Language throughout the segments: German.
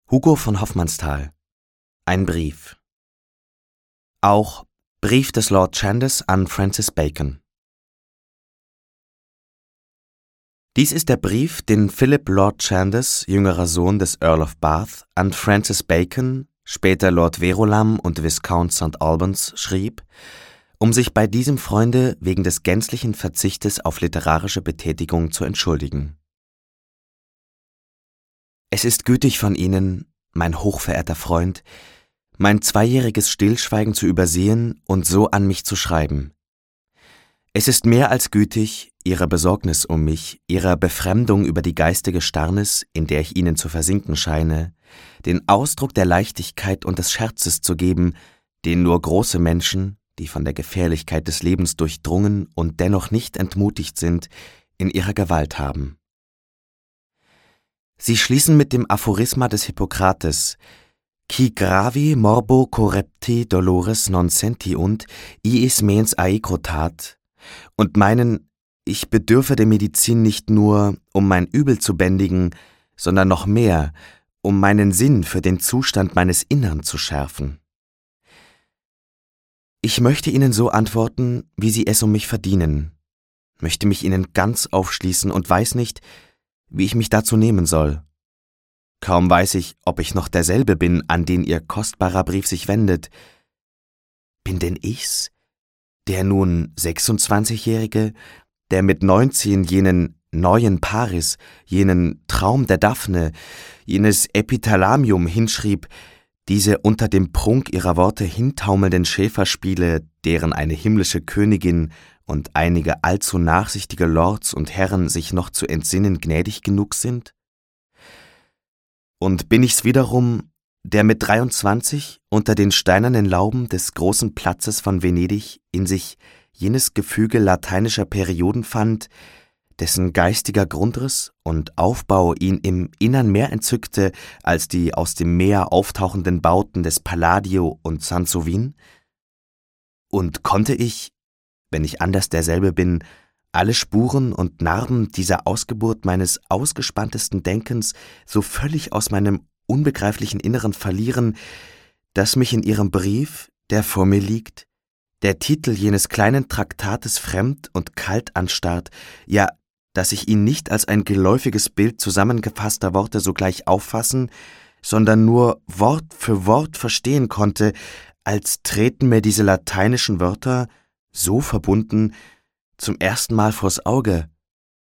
Hugo von Hofmannsthal. Ein Brief. Auch Brief des Lord Chandos an Francis Bacon. Dies ist der Brief, den Philip Lord Chandos, jüngerer Sohn des Earl of Bath, an Francis Bacon, später Lord Verulam und Viscount St. Albans, schrieb, um sich bei diesem Freunde wegen des gänzlichen Verzichtes auf literarische Betätigung zu entschuldigen. Es ist gütig von Ihnen, mein hochverehrter Freund, mein 2-jähriges Stillschweigen zu übersehen und so an mich zu schreiben. Es ist mehr als gütig, Ihrer Besorgnis um mich, Ihrer Befremdung über die geistige Starrnis, in der ich Ihnen zu versinken scheine, den Ausdruck der Leichtigkeit und des Scherzes zu geben, den nur große Menschen, die von der Gefährlichkeit des Lebens durchdrungen und dennoch nicht entmutigt sind, in ihrer Gewalt haben. Sie schließen mit dem Aphorisma des Hippokrates: Qui gravi morbo correpti dolores non sentiunt, iis mens aequotat, und meinen, ich bedürfe der Medizin nicht nur, um mein Übel zu bändigen, sondern noch mehr, um meinen Sinn für den Zustand meines Innern zu schärfen. Ich möchte Ihnen so antworten, wie Sie es um mich verdienen, möchte mich Ihnen ganz aufschließen und weiß nicht, wie ich mich dazu nehmen soll. Kaum weiß ich, ob ich noch derselbe bin, an den Ihr kostbarer Brief sich wendet. Bin denn ich's, der nun 26-Jährige, der mit 19 jenen neuen Paris, jenen Traum der Daphne, jenes Epithalamium hinschrieb, diese unter dem Prunk ihrer Worte hintaumelnden Schäferspiele, deren eine himmlische Königin und einige allzu nachsichtige Lords und Herren sich noch zu entsinnen gnädig genug sind? Und bin ich's wiederum, der mit 23 unter den steinernen Lauben des großen Platzes von Venedig in sich jenes Gefüge lateinischer Perioden fand, dessen geistiger Grundriss und Aufbau ihn im Innern mehr entzückte als die aus dem Meer auftauchenden Bauten des Palladio und Sansovin? Und konnte ich, wenn ich anders derselbe bin, alle Spuren und Narben dieser Ausgeburt meines ausgespanntesten Denkens so völlig aus meinem unbegreiflichen Inneren verlieren, dass mich in Ihrem Brief, der vor mir liegt, der Titel jenes kleinen Traktates fremd und kalt anstarrt, ja, dass ich ihn nicht als ein geläufiges Bild zusammengefasster Worte sogleich auffassen, sondern nur Wort für Wort verstehen konnte, als treten mir diese lateinischen Wörter, so verbunden, zum ersten Mal vors Auge.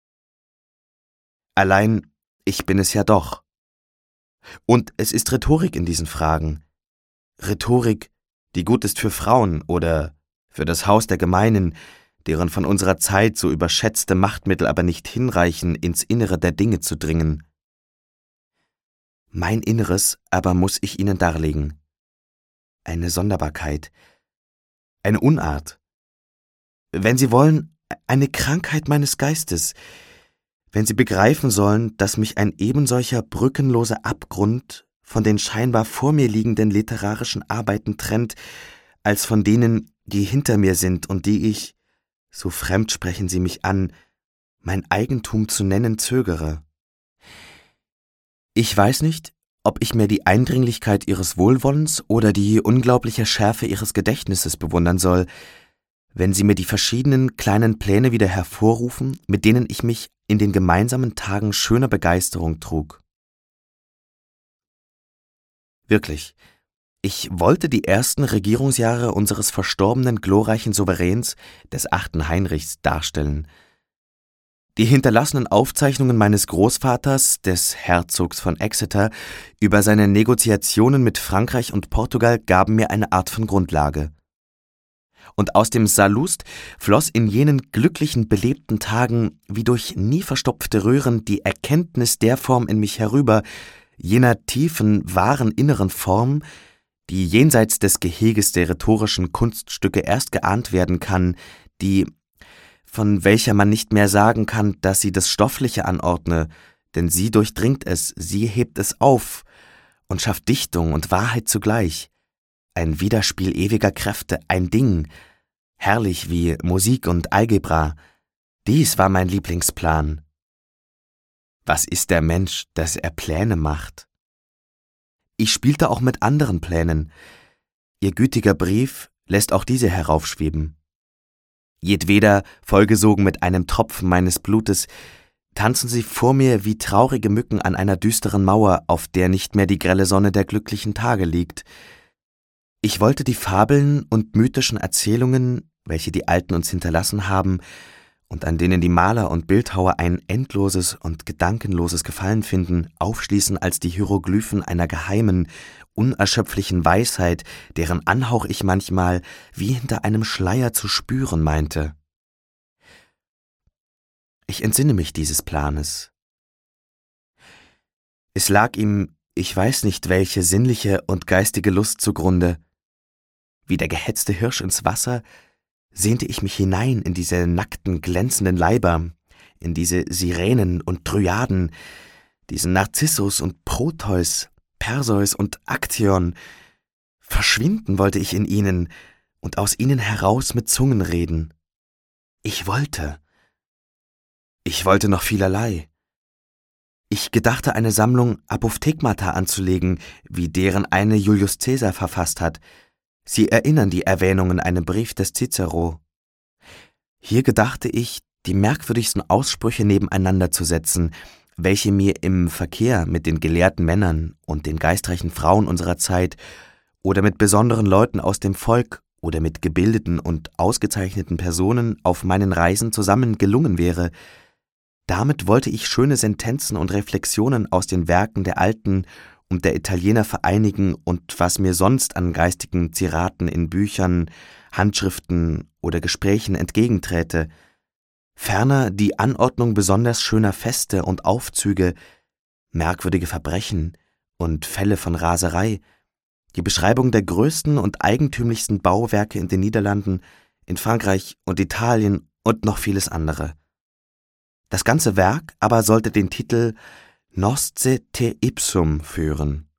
Allein, ich bin es ja doch. Und es ist Rhetorik in diesen Fragen. Rhetorik, die gut ist für Frauen oder für das Haus der Gemeinen, deren von unserer Zeit so überschätzte Machtmittel aber nicht hinreichen, ins Innere der Dinge zu dringen. Mein Inneres aber muss ich Ihnen darlegen. Eine Sonderbarkeit, eine Unart. Wenn Sie wollen, eine Krankheit meines Geistes, wenn Sie begreifen sollen, dass mich ein ebensolcher brückenloser Abgrund von den scheinbar vor mir liegenden literarischen Arbeiten trennt, als von denen, die hinter mir sind und die ich, so fremd sprechen Sie mich an, mein Eigentum zu nennen zögere. Ich weiß nicht, ob ich mir die Eindringlichkeit Ihres Wohlwollens oder die unglaubliche Schärfe Ihres Gedächtnisses bewundern soll, wenn Sie mir die verschiedenen kleinen Pläne wieder hervorrufen, mit denen ich mich in den gemeinsamen Tagen schöner Begeisterung trug. Wirklich, ich wollte die ersten Regierungsjahre unseres verstorbenen glorreichen Souveräns, des 8. Heinrichs, darstellen. Die hinterlassenen Aufzeichnungen meines Großvaters, des Herzogs von Exeter, über seine Negoziationen mit Frankreich und Portugal gaben mir eine Art von Grundlage. Und aus dem Salust floss in jenen glücklichen, belebten Tagen wie durch nie verstopfte Röhren die Erkenntnis der Form in mich herüber, jener tiefen, wahren inneren Form, die jenseits des Geheges der rhetorischen Kunststücke erst geahnt werden kann, die, von welcher man nicht mehr sagen kann, dass sie das Stoffliche anordne, denn sie durchdringt es, sie hebt es auf und schafft Dichtung und Wahrheit zugleich. Ein Widerspiel ewiger Kräfte, ein Ding, herrlich wie Musik und Algebra, dies war mein Lieblingsplan. Was ist der Mensch, dass er Pläne macht? Ich spielte auch mit anderen Plänen. Ihr gütiger Brief lässt auch diese heraufschweben. Jedweder, vollgesogen mit einem Tropfen meines Blutes, tanzen sie vor mir wie traurige Mücken an einer düsteren Mauer, auf der nicht mehr die grelle Sonne der glücklichen Tage liegt. Ich wollte die Fabeln und mythischen Erzählungen, welche die Alten uns hinterlassen haben und an denen die Maler und Bildhauer ein endloses und gedankenloses Gefallen finden, aufschließen als die Hieroglyphen einer geheimen, unerschöpflichen Weisheit, deren Anhauch ich manchmal wie hinter einem Schleier zu spüren meinte. Ich entsinne mich dieses Planes. Es lag ihm, ich weiß nicht welche sinnliche und geistige Lust zugrunde. Wie der gehetzte Hirsch ins Wasser, sehnte ich mich hinein in diese nackten, glänzenden Leiber, in diese Sirenen und Dryaden, diesen Narzissus und Proteus, Perseus und Aktion. Verschwinden wollte ich in ihnen und aus ihnen heraus mit Zungen reden. Ich wollte noch vielerlei. Ich gedachte, eine Sammlung Apophthegmata anzulegen, wie deren eine Julius Caesar verfasst hat. Sie erinnern die Erwähnungen einem Brief des Cicero. Hier gedachte ich, die merkwürdigsten Aussprüche nebeneinander zu setzen, welche mir im Verkehr mit den gelehrten Männern und den geistreichen Frauen unserer Zeit oder mit besonderen Leuten aus dem Volk oder mit gebildeten und ausgezeichneten Personen auf meinen Reisen zusammen gelungen wäre. Damit wollte ich schöne Sentenzen und Reflexionen aus den Werken der Alten und der Italiener vereinigen und was mir sonst an geistigen Ziraten in Büchern, Handschriften oder Gesprächen entgegenträte, ferner die Anordnung besonders schöner Feste und Aufzüge, merkwürdige Verbrechen und Fälle von Raserei, die Beschreibung der größten und eigentümlichsten Bauwerke in den Niederlanden, in Frankreich und Italien und noch vieles andere. Das ganze Werk aber sollte den Titel Nosce te ipsum führen.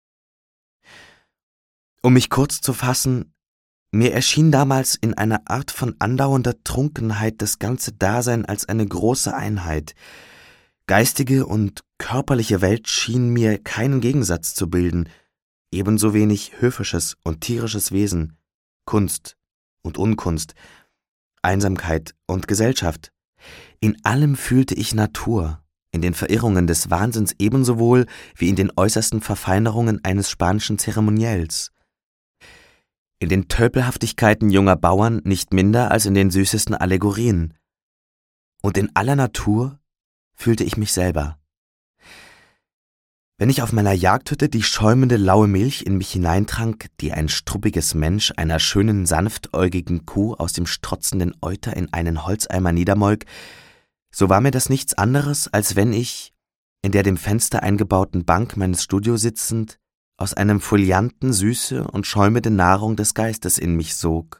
Um mich kurz zu fassen, mir erschien damals in einer Art von andauernder Trunkenheit das ganze Dasein als eine große Einheit. Geistige und körperliche Welt schien mir keinen Gegensatz zu bilden, ebenso wenig höfisches und tierisches Wesen, Kunst und Unkunst, Einsamkeit und Gesellschaft. In allem fühlte ich Natur, in den Verirrungen des Wahnsinns ebensowohl wie in den äußersten Verfeinerungen eines spanischen Zeremoniells. In den Tölpelhaftigkeiten junger Bauern nicht minder als in den süßesten Allegorien. Und in aller Natur fühlte ich mich selber. Wenn ich auf meiner Jagdhütte die schäumende laue Milch in mich hineintrank, die ein struppiges Mensch einer schönen sanftäugigen Kuh aus dem strotzenden Euter in einen Holzeimer niedermolk, so war mir das nichts anderes, als wenn ich, in der dem Fenster eingebauten Bank meines Studios sitzend, aus einem Folianten süße und schäumende Nahrung des Geistes in mich sog.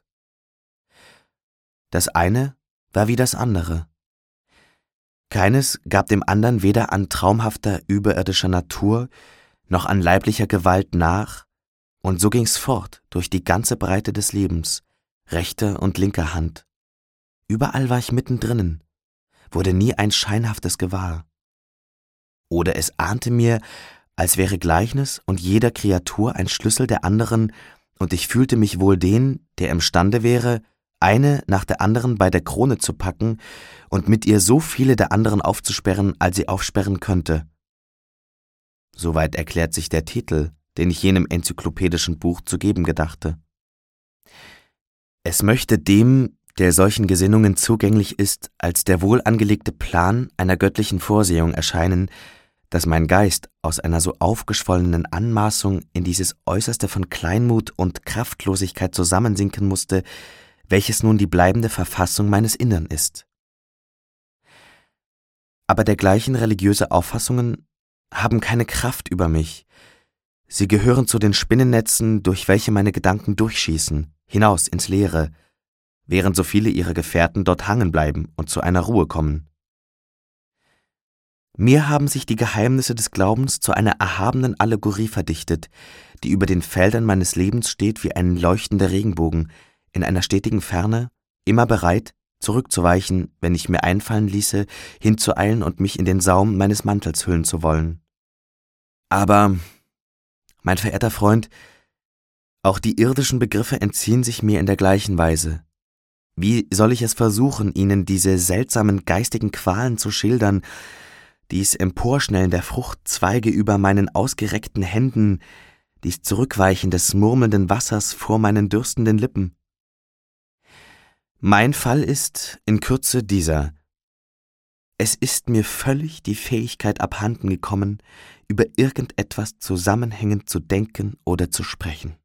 Das eine war wie das andere. Keines gab dem andern weder an traumhafter überirdischer Natur noch an leiblicher Gewalt nach, und so ging's fort durch die ganze Breite des Lebens, rechter und linker Hand. Überall war ich mittendrinnen, wurde nie ein scheinhaftes gewahr. Oder es ahnte mir, als wäre Gleichnis und jeder Kreatur ein Schlüssel der anderen, und ich fühlte mich wohl den, der imstande wäre, eine nach der anderen bei der Krone zu packen und mit ihr so viele der anderen aufzusperren, als sie aufsperren könnte. Soweit erklärt sich der Titel, den ich jenem enzyklopädischen Buch zu geben gedachte. Es möchte dem, der solchen Gesinnungen zugänglich ist, als der wohl angelegte Plan einer göttlichen Vorsehung erscheinen, dass mein Geist aus einer so aufgeschwollenen Anmaßung in dieses Äußerste von Kleinmut und Kraftlosigkeit zusammensinken musste, welches nun die bleibende Verfassung meines Innern ist. Aber dergleichen religiöse Auffassungen haben keine Kraft über mich. Sie gehören zu den Spinnennetzen, durch welche meine Gedanken durchschießen, hinaus ins Leere, während so viele ihrer Gefährten dort hangen bleiben und zu einer Ruhe kommen. Mir haben sich die Geheimnisse des Glaubens zu einer erhabenen Allegorie verdichtet, die über den Feldern meines Lebens steht wie ein leuchtender Regenbogen, in einer stetigen Ferne, immer bereit, zurückzuweichen, wenn ich mir einfallen ließe, hinzueilen und mich in den Saum meines Mantels hüllen zu wollen. Aber Mein verehrter Freund, auch die irdischen Begriffe entziehen sich mir in der gleichen Weise. Wie soll ich es versuchen, Ihnen diese seltsamen geistigen Qualen zu schildern, dies Emporschnellen der Fruchtzweige über meinen ausgereckten Händen, dies Zurückweichen des murmelnden Wassers vor meinen dürstenden Lippen? Mein Fall ist in Kürze dieser: Es ist mir völlig die Fähigkeit abhanden gekommen, über irgendetwas zusammenhängend zu denken oder zu sprechen.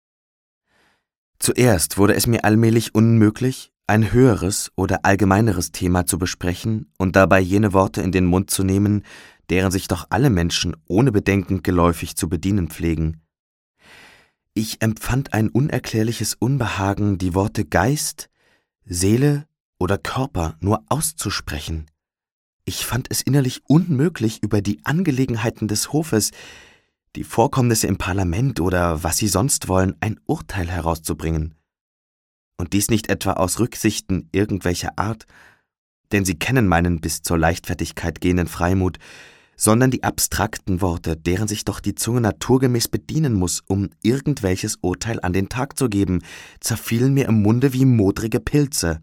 Zuerst wurde es mir allmählich unmöglich, ein höheres oder allgemeineres Thema zu besprechen und dabei jene Worte in den Mund zu nehmen, deren sich doch alle Menschen ohne Bedenken geläufig zu bedienen pflegen. Ich empfand ein unerklärliches Unbehagen, die Worte Geist, Seele oder Körper nur auszusprechen. Ich fand es innerlich unmöglich, über die Angelegenheiten des Hofes, die Vorkommnisse im Parlament oder was Sie sonst wollen, ein Urteil herauszubringen. Und dies nicht etwa aus Rücksichten irgendwelcher Art, denn Sie kennen meinen bis zur Leichtfertigkeit gehenden Freimut, sondern die abstrakten Worte, deren sich doch die Zunge naturgemäß bedienen muss, um irgendwelches Urteil an den Tag zu geben, zerfielen mir im Munde wie modrige Pilze.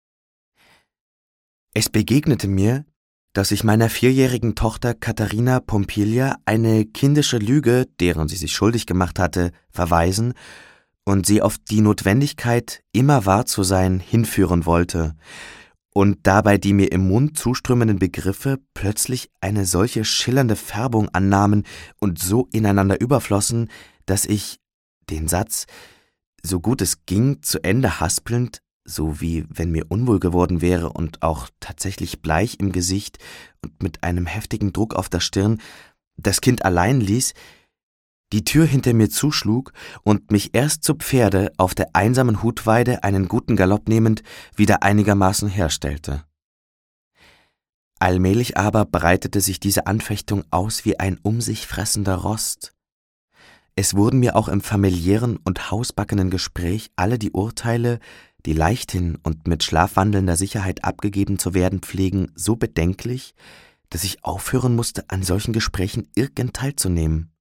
Es begegnete mir, dass ich meiner 4-jährigen Tochter Katharina Pompilia eine kindische Lüge, deren sie sich schuldig gemacht hatte, verweisen und sie auf die Notwendigkeit, immer wahr zu sein, hinführen wollte, und dabei die mir im Mund zuströmenden Begriffe plötzlich eine solche schillernde Färbung annahmen und so ineinander überflossen, dass ich den Satz, so gut es ging, zu Ende haspelnd, so wie wenn mir unwohl geworden wäre und auch tatsächlich bleich im Gesicht und mit einem heftigen Druck auf der Stirn, das Kind allein ließ, die Tür hinter mir zuschlug und mich erst zu Pferde auf der einsamen Hutweide einen guten Galopp nehmend wieder einigermaßen herstellte. Allmählich aber breitete sich diese Anfechtung aus wie ein um sich fressender Rost. Es wurden mir auch im familiären und hausbackenen Gespräch alle die Urteile, die leichthin und mit schlafwandelnder Sicherheit abgegeben zu werden pflegen, so bedenklich, dass ich aufhören musste, an solchen Gesprächen irgend teilzunehmen.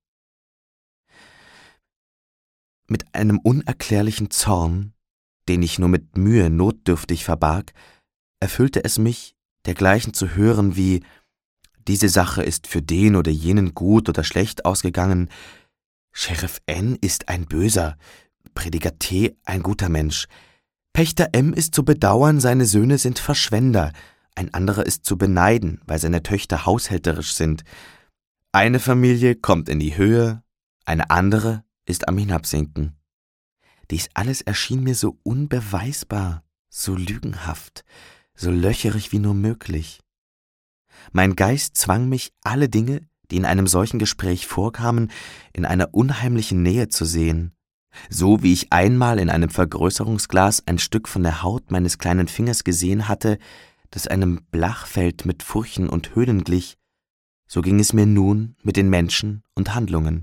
Mit einem unerklärlichen Zorn, den ich nur mit Mühe notdürftig verbarg, erfüllte es mich, dergleichen zu hören wie: Diese Sache ist für den oder jenen gut oder schlecht ausgegangen, Sheriff N. ist ein Böser, Prediger T. ein guter Mensch, Pächter M. ist zu bedauern, seine Söhne sind Verschwender, ein anderer ist zu beneiden, weil seine Töchter haushälterisch sind, eine Familie kommt in die Höhe, eine andere ist am Hinabsinken. Dies alles erschien mir so unbeweisbar, so lügenhaft, so löcherig wie nur möglich. Mein Geist zwang mich, alle Dinge, die in einem solchen Gespräch vorkamen, in einer unheimlichen Nähe zu sehen, so wie ich einmal in einem Vergrößerungsglas ein Stück von der Haut meines kleinen Fingers gesehen hatte, das einem Blachfeld mit Furchen und Höhlen glich, so ging es mir nun mit den Menschen und Handlungen.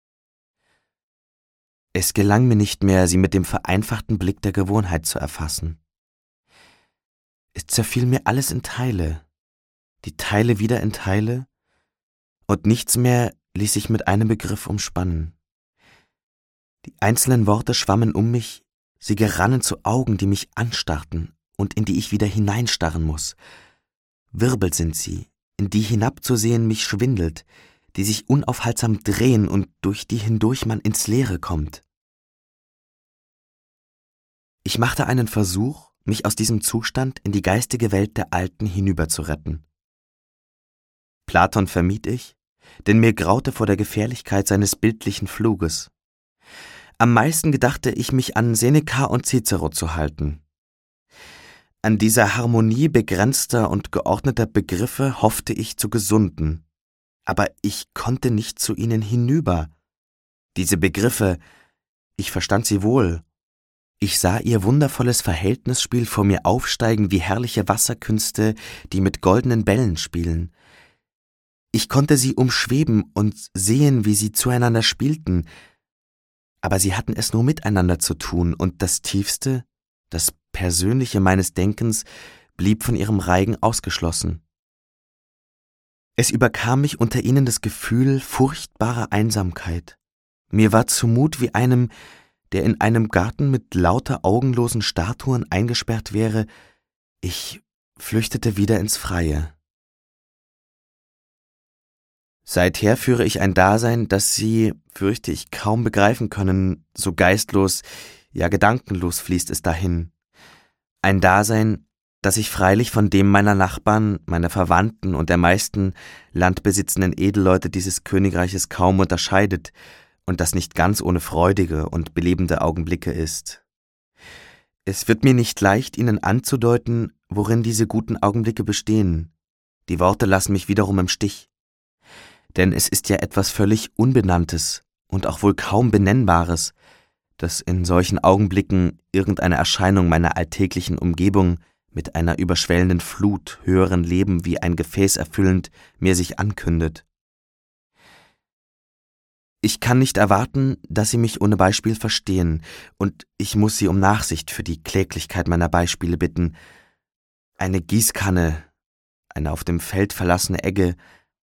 Es gelang mir nicht mehr, sie mit dem vereinfachten Blick der Gewohnheit zu erfassen. Es zerfiel mir alles in Teile, die Teile wieder in Teile, und nichts mehr ließ sich mit einem Begriff umspannen. Die einzelnen Worte schwammen um mich, sie gerannen zu Augen, die mich anstarrten und in die ich wieder hineinstarren muß. Wirbel sind sie, in die hinabzusehen mich schwindelt, die sich unaufhaltsam drehen und durch die hindurch man ins Leere kommt. Ich machte einen Versuch, mich aus diesem Zustand in die geistige Welt der Alten hinüberzuretten. Platon vermied ich, denn mir graute vor der Gefährlichkeit seines bildlichen Fluges. Am meisten gedachte ich, mich an Seneca und Cicero zu halten. An dieser Harmonie begrenzter und geordneter Begriffe hoffte ich zu gesunden, aber ich konnte nicht zu ihnen hinüber. Diese Begriffe, ich verstand sie wohl. Ich sah ihr wundervolles Verhältnisspiel vor mir aufsteigen wie herrliche Wasserkünste, die mit goldenen Bällen spielen. Ich konnte sie umschweben und sehen, wie sie zueinander spielten, aber sie hatten es nur miteinander zu tun, und das Tiefste, das Persönliche meines Denkens blieb von ihrem Reigen ausgeschlossen. Es überkam mich unter ihnen das Gefühl furchtbarer Einsamkeit, Mir war zumut wie einem, der in einem Garten mit lauter augenlosen Statuen eingesperrt wäre. Ich flüchtete wieder ins Freie. Seither führe ich ein Dasein, das Sie, fürchte ich, kaum begreifen können, so geistlos, ja gedankenlos fließt es dahin. Ein Dasein, das sich freilich von dem meiner Nachbarn, meiner Verwandten und der meisten landbesitzenden Edelleute dieses Königreiches kaum unterscheidet und das nicht ganz ohne freudige und belebende Augenblicke ist. Es wird mir nicht leicht, Ihnen anzudeuten, worin diese guten Augenblicke bestehen. Die Worte lassen mich wiederum im Stich. Denn es ist ja etwas völlig Unbenanntes und auch wohl kaum Benennbares, dass in solchen Augenblicken irgendeine Erscheinung meiner alltäglichen Umgebung mit einer überschwellenden Flut höheren Leben wie ein Gefäß erfüllend mir sich ankündet. Ich kann nicht erwarten, dass Sie mich ohne Beispiel verstehen, und ich muss Sie um Nachsicht für die Kläglichkeit meiner Beispiele bitten. Eine Gießkanne, eine auf dem Feld verlassene Egge,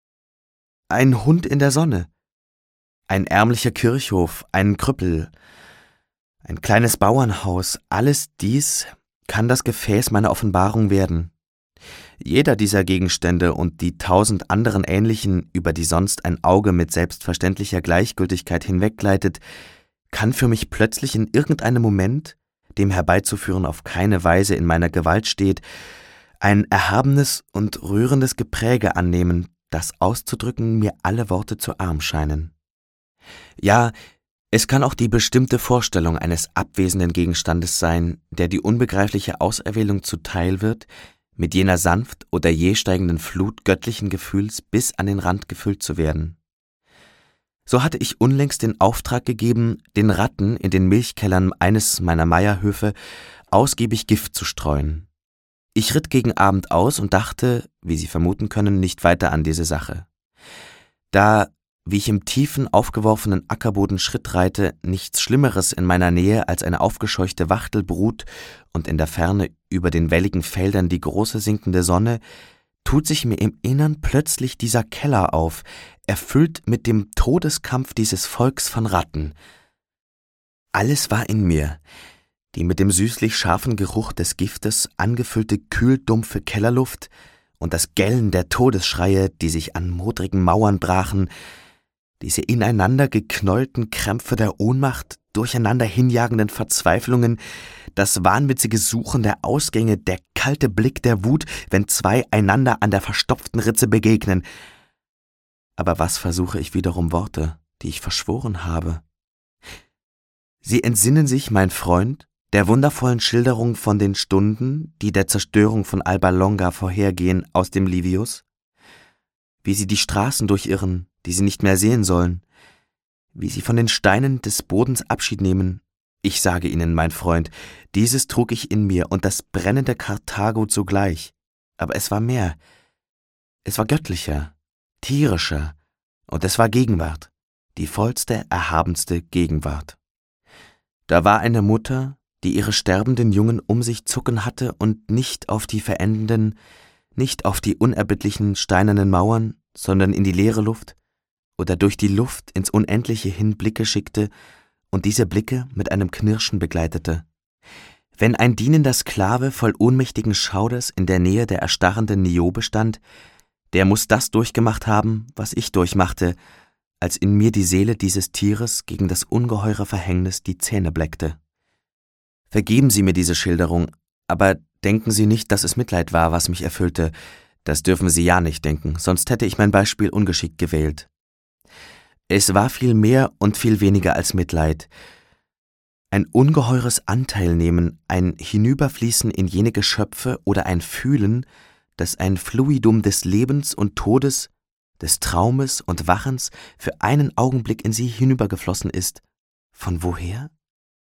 ein Hund in der Sonne, ein ärmlicher Kirchhof, ein Krüppel, ein kleines Bauernhaus, alles dies kann das Gefäß meiner Offenbarung werden. Jeder dieser Gegenstände und die 1000 anderen ähnlichen, über die sonst ein Auge mit selbstverständlicher Gleichgültigkeit hinweggleitet, kann für mich plötzlich in irgendeinem Moment, dem herbeizuführen auf keine Weise in meiner Gewalt steht, ein erhabenes und rührendes Gepräge annehmen, das auszudrücken mir alle Worte zu arm scheinen. Ja, es kann auch die bestimmte Vorstellung eines abwesenden Gegenstandes sein, der die unbegreifliche Auserwählung zuteil wird, mit jener sanft oder jäh steigenden Flut göttlichen Gefühls bis an den Rand gefüllt zu werden. So hatte ich unlängst den Auftrag gegeben, den Ratten in den Milchkellern eines meiner Meierhöfe ausgiebig Gift zu streuen. Ich ritt gegen Abend aus und dachte, wie Sie vermuten können, nicht weiter an diese Sache. Da, wie ich im tiefen, aufgeworfenen Ackerboden Schritt reite, nichts Schlimmeres in meiner Nähe als eine aufgescheuchte Wachtelbrut und in der Ferne über den welligen Feldern die große sinkende Sonne, tut sich mir im Innern plötzlich dieser Keller auf, erfüllt mit dem Todeskampf dieses Volks von Ratten. Alles war in mir, die mit dem süßlich scharfen Geruch des Giftes angefüllte kühldumpfe Kellerluft und das Gellen der Todesschreie, die sich an modrigen Mauern brachen, diese ineinander geknäulten Krämpfe der Ohnmacht, durcheinander hinjagenden Verzweiflungen, das wahnwitzige Suchen der Ausgänge, der kalte Blick der Wut, wenn zwei einander an der verstopften Ritze begegnen. Aber was versuche ich wiederum Worte, die ich verschworen habe? Sie entsinnen sich, mein Freund, der wundervollen Schilderung von den Stunden, die der Zerstörung von Alba Longa vorhergehen, aus dem Livius? Wie sie die Straßen durchirren, die sie nicht mehr sehen sollen, wie sie von den Steinen des Bodens Abschied nehmen. Ich sage Ihnen, mein Freund, dieses trug ich in mir und das brennende Karthago zugleich. Aber es war mehr. Es war göttlicher, tierischer, und es war Gegenwart, die vollste, erhabenste Gegenwart. Da war eine Mutter, die ihre sterbenden Jungen um sich zucken hatte und nicht auf die verendenden, nicht auf die unerbittlichen steinernen Mauern, sondern in die leere Luft oder durch die Luft ins Unendliche hin Blicke schickte und diese Blicke mit einem Knirschen begleitete. Wenn ein dienender Sklave voll ohnmächtigen Schauders in der Nähe der erstarrenden Niobe stand, der muß das durchgemacht haben, was ich durchmachte, als in mir die Seele dieses Tieres gegen das ungeheure Verhängnis die Zähne bleckte. Vergeben Sie mir diese Schilderung, aber denken Sie nicht, dass es Mitleid war, was mich erfüllte. Das dürfen Sie ja nicht denken, sonst hätte ich mein Beispiel ungeschickt gewählt. Es war viel mehr und viel weniger als Mitleid. Ein ungeheures Anteilnehmen, ein Hinüberfließen in jene Geschöpfe oder ein Fühlen, dass ein Fluidum des Lebens und Todes, des Traumes und Wachens für einen Augenblick in sie hinübergeflossen ist. Von woher?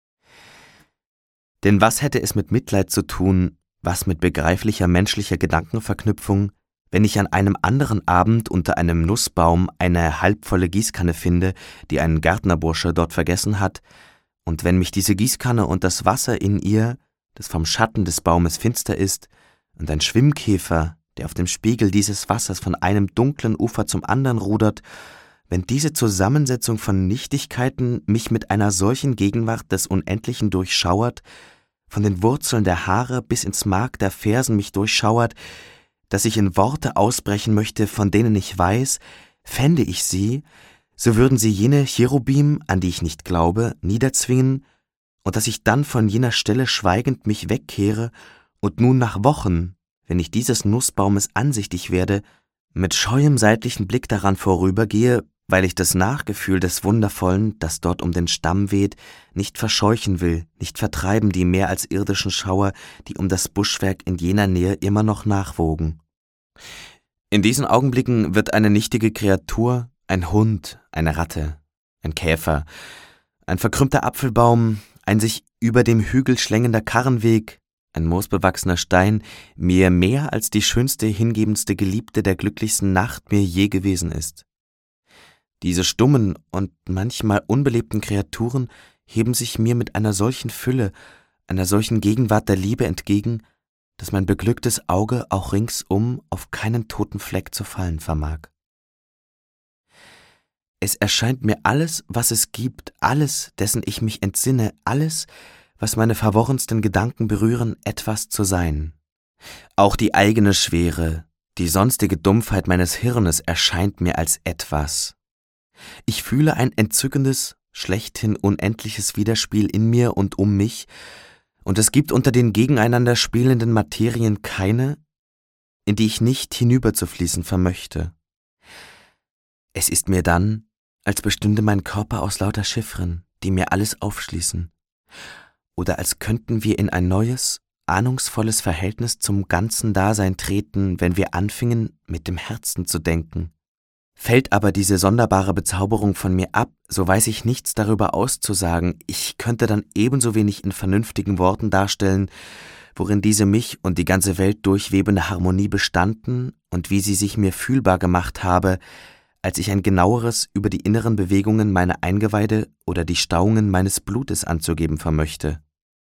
Denn was hätte es mit Mitleid zu tun, was mit begreiflicher menschlicher Gedankenverknüpfung, wenn ich an einem anderen Abend unter einem Nussbaum eine halbvolle Gießkanne finde, die ein Gärtnerbursche dort vergessen hat, und wenn mich diese Gießkanne und das Wasser in ihr, das vom Schatten des Baumes finster ist, und ein Schwimmkäfer, der auf dem Spiegel dieses Wassers von einem dunklen Ufer zum anderen rudert, wenn diese Zusammensetzung von Nichtigkeiten mich mit einer solchen Gegenwart des Unendlichen durchschauert, von den Wurzeln der Haare bis ins Mark der Fersen mich durchschauert, dass ich in Worte ausbrechen möchte, von denen ich weiß, fände ich sie, so würden sie jene Cherubim, an die ich nicht glaube, niederzwingen, und dass ich dann von jener Stelle schweigend mich wegkehre und nun nach Wochen, wenn ich dieses Nussbaumes ansichtig werde, mit scheuem seitlichen Blick daran vorübergehe, weil ich das Nachgefühl des Wundervollen, das dort um den Stamm weht, nicht verscheuchen will, nicht vertreiben die mehr als irdischen Schauer, die um das Buschwerk in jener Nähe immer noch nachwogen. In diesen Augenblicken wird eine nichtige Kreatur, ein Hund, eine Ratte, ein Käfer, ein verkrümmter Apfelbaum, ein sich über dem Hügel schlängender Karrenweg, ein moosbewachsener Stein, mir mehr als die schönste, hingebendste Geliebte der glücklichsten Nacht mir je gewesen ist. Diese stummen und manchmal unbelebten Kreaturen heben sich mir mit einer solchen Fülle, einer solchen Gegenwart der Liebe entgegen, dass mein beglücktes Auge auch ringsum auf keinen toten Fleck zu fallen vermag. Es erscheint mir alles, was es gibt, alles, dessen ich mich entsinne, alles, was meine verworrensten Gedanken berühren, etwas zu sein. Auch die eigene Schwere, die sonstige Dumpfheit meines Hirnes erscheint mir als etwas. Ich fühle ein entzückendes, schlechthin unendliches Widerspiel in mir und um mich, und es gibt unter den gegeneinander spielenden Materien keine, in die ich nicht hinüberzufließen vermöchte. Es ist mir dann, als bestünde mein Körper aus lauter Chiffren, die mir alles aufschließen, oder als könnten wir in ein neues, ahnungsvolles Verhältnis zum ganzen Dasein treten, wenn wir anfingen, mit dem Herzen zu denken. Fällt aber diese sonderbare Bezauberung von mir ab, so weiß ich nichts darüber auszusagen, ich könnte dann ebenso wenig in vernünftigen Worten darstellen, worin diese mich und die ganze Welt durchwebende Harmonie bestanden und wie sie sich mir fühlbar gemacht habe, als ich ein genaueres über die inneren Bewegungen meiner Eingeweide oder die Stauungen meines Blutes anzugeben vermöchte.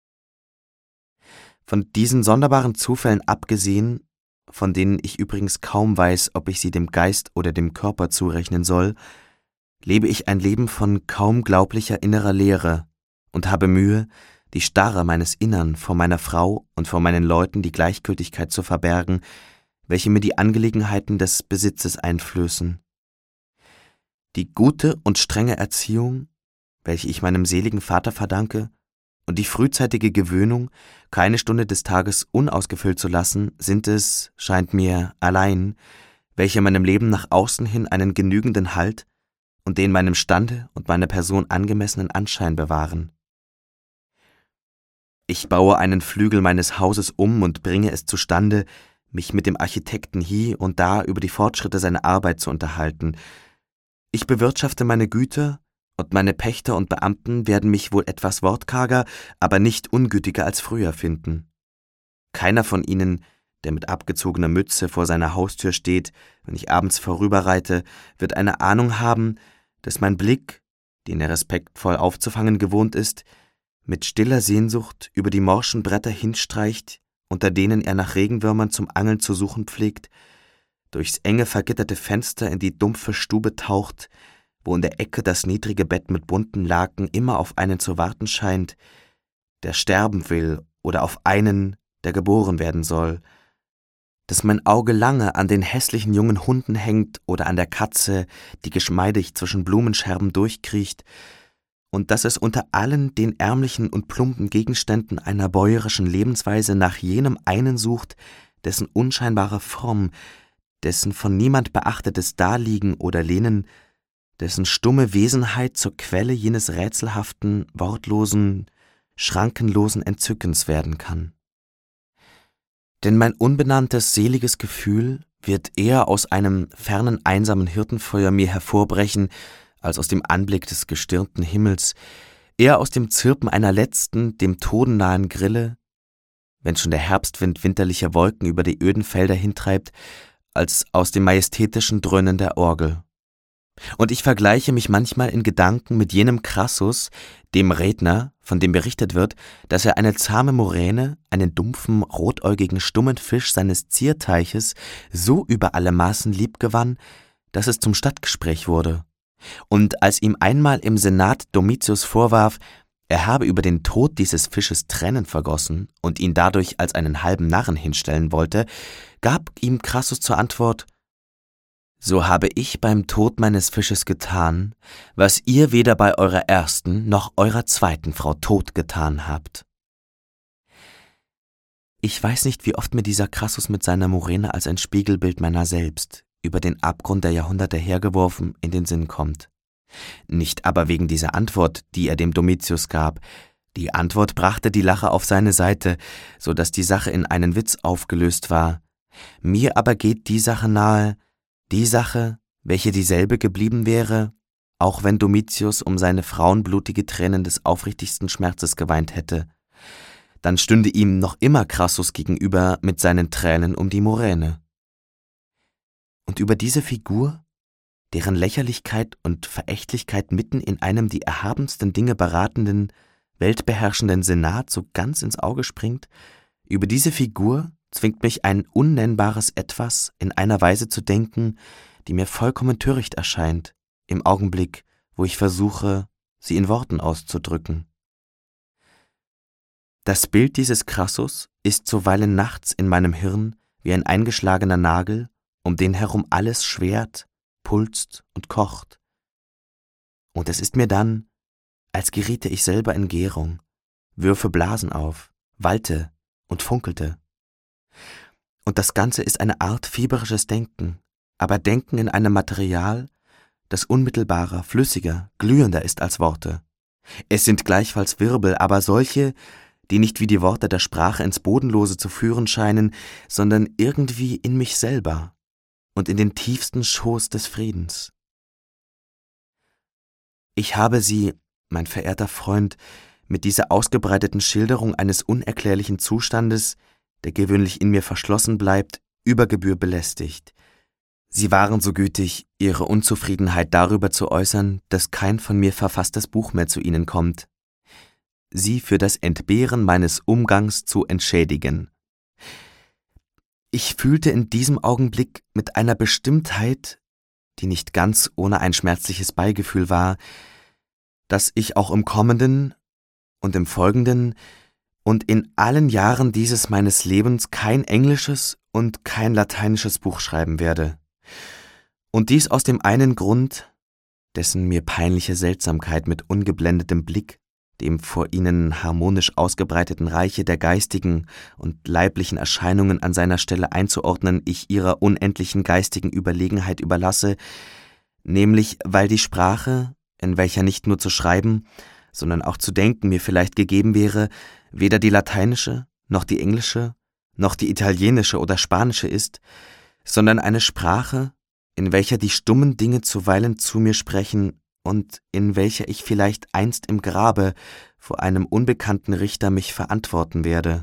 Von diesen sonderbaren Zufällen abgesehen, von denen ich übrigens kaum weiß, ob ich sie dem Geist oder dem Körper zurechnen soll, lebe ich ein Leben von kaum glaublicher innerer Leere und habe Mühe, die Starre meines Innern vor meiner Frau und vor meinen Leuten die Gleichgültigkeit zu verbergen, welche mir die Angelegenheiten des Besitzes einflößen. Die gute und strenge Erziehung, welche ich meinem seligen Vater verdanke, und die frühzeitige Gewöhnung, keine Stunde des Tages unausgefüllt zu lassen, sind es, scheint mir, allein, welche meinem Leben nach außen hin einen genügenden Halt und den meinem Stande und meiner Person angemessenen Anschein bewahren. Ich baue einen Flügel meines Hauses um und bringe es zustande, mich mit dem Architekten hie und da über die Fortschritte seiner Arbeit zu unterhalten. Ich bewirtschafte meine Güter, und meine Pächter und Beamten werden mich wohl etwas wortkarger, aber nicht ungütiger als früher finden. Keiner von ihnen, der mit abgezogener Mütze vor seiner Haustür steht, wenn ich abends vorüberreite, wird eine Ahnung haben, dass mein Blick, den er respektvoll aufzufangen gewohnt ist, mit stiller Sehnsucht über die morschen Bretter hinstreicht, unter denen er nach Regenwürmern zum Angeln zu suchen pflegt, durchs enge vergitterte Fenster in die dumpfe Stube taucht, wo in der Ecke das niedrige Bett mit bunten Laken immer auf einen zu warten scheint, der sterben will, oder auf einen, der geboren werden soll, dass mein Auge lange an den hässlichen jungen Hunden hängt oder an der Katze, die geschmeidig zwischen Blumenscherben durchkriecht, und dass es unter allen den ärmlichen und plumpen Gegenständen einer bäuerischen Lebensweise nach jenem einen sucht, dessen unscheinbare Form, dessen von niemand beachtetes Daliegen oder Lehnen, dessen stumme Wesenheit zur Quelle jenes rätselhaften, wortlosen, schrankenlosen Entzückens werden kann. Denn mein unbenanntes, seliges Gefühl wird eher aus einem fernen, einsamen Hirtenfeuer mir hervorbrechen, als aus dem Anblick des gestirnten Himmels, eher aus dem Zirpen einer letzten, dem todennahen Grille, wenn schon der Herbstwind winterliche Wolken über die öden Felder hintreibt, als aus dem majestätischen Dröhnen der Orgel. Und ich vergleiche mich manchmal in Gedanken mit jenem Crassus, dem Redner, von dem berichtet wird, dass er eine zahme Muräne, einen dumpfen, rotäugigen, stummen Fisch seines Zierteiches so über alle Maßen lieb gewann, dass es zum Stadtgespräch wurde, Und als ihm einmal im Senat Domitius vorwarf, er habe über den Tod dieses Fisches Tränen vergossen und ihn dadurch als einen halben Narren hinstellen wollte, gab ihm Crassus zur Antwort: »So habe ich beim Tod meines Fisches getan, was ihr weder bei eurer ersten noch eurer zweiten Frau tot getan habt.« Ich weiß nicht, wie oft mir dieser Crassus mit seiner Murene als ein Spiegelbild meiner selbst, über den Abgrund der Jahrhunderte hergeworfen, in den Sinn kommt. Nicht aber wegen dieser Antwort, die er dem Domitius gab. Die Antwort brachte die Lache auf seine Seite, so dass die Sache in einen Witz aufgelöst war. Mir aber geht die Sache nahe, die Sache, welche dieselbe geblieben wäre, auch wenn Domitius um seine frauenblutige Tränen des aufrichtigsten Schmerzes geweint hätte. Dann stünde ihm noch immer Crassus gegenüber mit seinen Tränen um die Muräne. Und über diese Figur, deren Lächerlichkeit und Verächtlichkeit mitten in einem die erhabensten Dinge beratenden, weltbeherrschenden Senat so ganz ins Auge springt, über diese Figur zwingt mich ein unnennbares Etwas in einer Weise zu denken, die mir vollkommen töricht erscheint, im Augenblick, wo ich versuche, sie in Worten auszudrücken. Das Bild dieses Crassus ist zuweilen nachts in meinem Hirn wie ein eingeschlagener Nagel, um den herum alles schwert, pulst und kocht. Und es ist mir dann, als geriete ich selber in Gärung, würfe Blasen auf, wallte und funkelte. Und das Ganze ist eine Art fieberisches Denken, aber Denken in einem Material, das unmittelbarer, flüssiger, glühender ist als Worte. Es sind gleichfalls Wirbel, aber solche, die nicht wie die Worte der Sprache ins Bodenlose zu führen scheinen, sondern irgendwie in mich selber und in den tiefsten Schoß des Friedens. Ich habe sie, mein verehrter Freund, mit dieser ausgebreiteten Schilderung eines unerklärlichen Zustandes, der gewöhnlich in mir verschlossen bleibt, über Gebühr belästigt. Sie waren so gütig, ihre Unzufriedenheit darüber zu äußern, dass kein von mir verfasstes Buch mehr zu ihnen kommt. Sie für das Entbehren meines Umgangs zu entschädigen. Ich fühlte in diesem Augenblick mit einer Bestimmtheit, die nicht ganz ohne ein schmerzliches Beigefühl war, dass ich auch im Kommenden und im Folgenden und in allen Jahren dieses meines Lebens kein englisches und kein lateinisches Buch schreiben werde. Und dies aus dem einen Grund, dessen mir peinliche Seltsamkeit mit ungeblendetem Blick, dem vor ihnen harmonisch ausgebreiteten Reiche der geistigen und leiblichen Erscheinungen an seiner Stelle einzuordnen, ich ihrer unendlichen geistigen Überlegenheit überlasse, nämlich weil die Sprache, in welcher nicht nur zu schreiben, sondern auch zu denken mir vielleicht gegeben wäre, weder die lateinische, noch die englische, noch die italienische oder spanische ist, sondern eine Sprache, in welcher die stummen Dinge zuweilen zu mir sprechen und in welcher ich vielleicht einst im Grabe vor einem unbekannten Richter mich verantworten werde.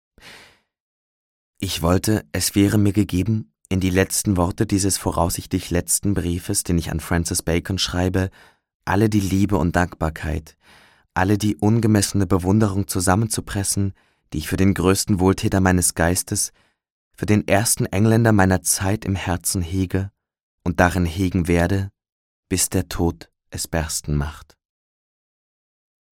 Ich wollte, es wäre mir gegeben, in die letzten Worte dieses voraussichtlich letzten Briefes, den ich an Francis Bacon schreibe, alle die Liebe und Dankbarkeit, alle die ungemessene Bewunderung zusammenzupressen, die ich für den größten Wohltäter meines Geistes, für den ersten Engländer meiner Zeit im Herzen hege und darin hegen werde, bis der Tod es bersten macht.